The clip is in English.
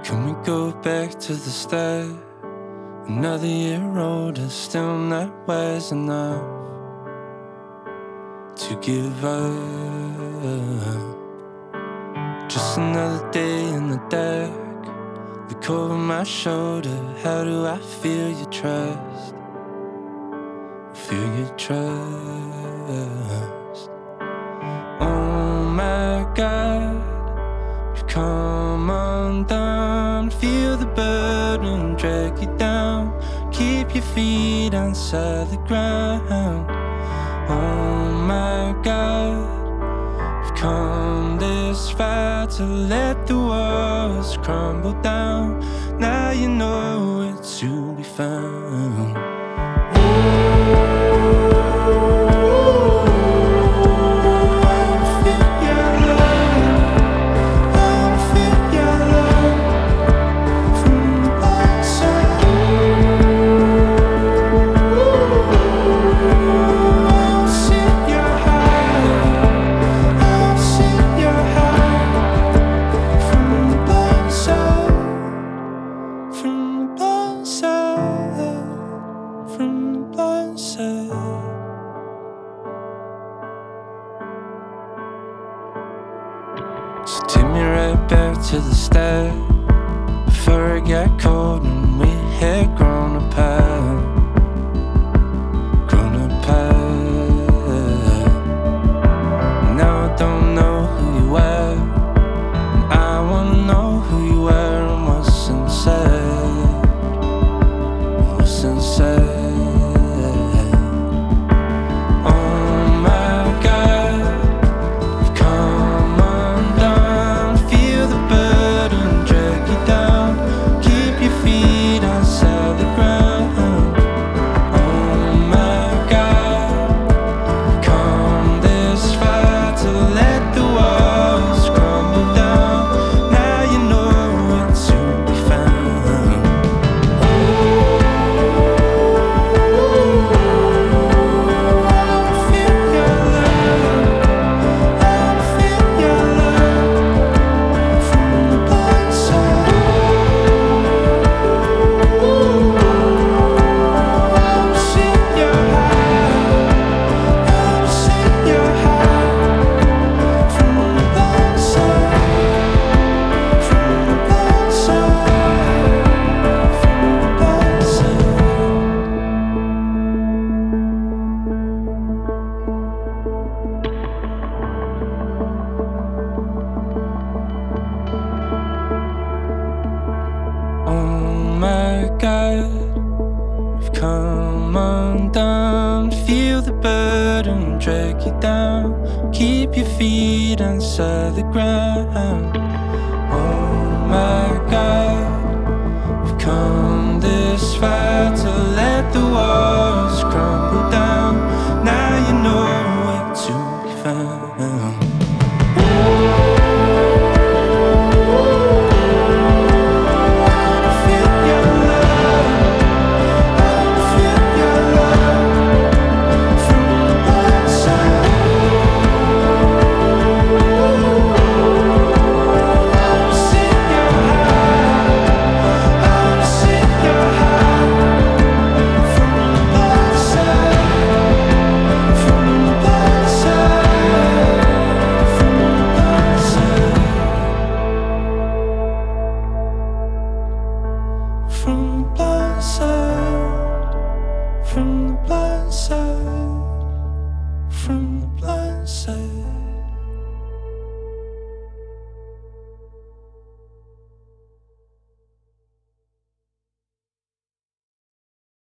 Can we go back to the start? Another year older, still not wise enough to give up. Just another day in the dark, look over my shoulder. How do I feel your trust? Feel your trust. Oh my God, we've come undone. Feel the burden drag you down. Keep your feet on solid ground. Oh my God, we've come this far to let the walls crumble down. Now you know where to be found. So take me right back to the start, before it got cold and we had grown apart. Grown apart. Now I don't know who you are, and I wanna know who you are and what's inside. What's inside. My God, we've come undone. Feel the burden drag you down. Keep your feet on solid ground. Oh my God, we've come